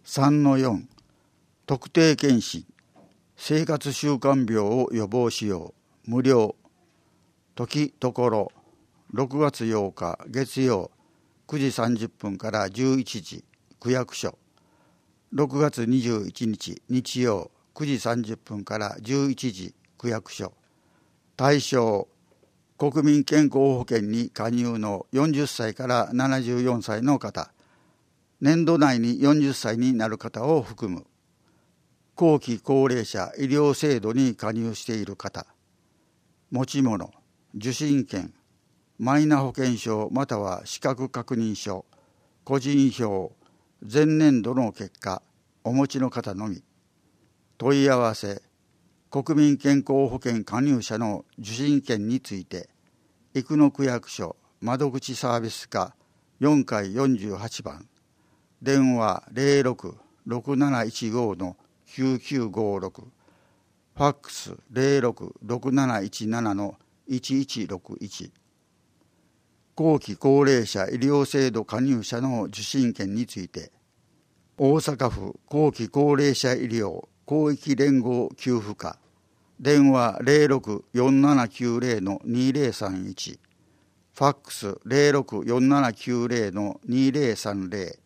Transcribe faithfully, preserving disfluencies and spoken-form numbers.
さんのよん 特定健診生活習慣病を予防しよう無料時ところろくがつようか月曜くじさんじゅっぷんからじゅういちじ区役所ろくがつにじゅういちにち日曜くじさんじゅっぷんからじゅういちじ区役所対象国民健康保険に加入のよんじゅっさいからななじゅうよんさいの方年度内によんじゅっさいになる方を含む後期高齢者医療制度に加入している方持ち物受診券マイナ保険証または資格確認書個人票前年度の結果お持ちの方のみ問い合わせ国民健康保険加入者の受診券について生野区役所窓口サービス課よんかいよんじゅうはちばん電話 ゼロろく ろくなないちご のきゅうきゅうごろくファックス ゼロろく ろくなないちなな のいちいちろくいち後期高齢者医療制度加入者の受診券について大阪府後期高齢者医療広域連合給付課電話 ゼロろく よんななきゅうゼロ のにゼロさんいちファックス ゼロろく よんななきゅうゼロ のにゼロさんゼロ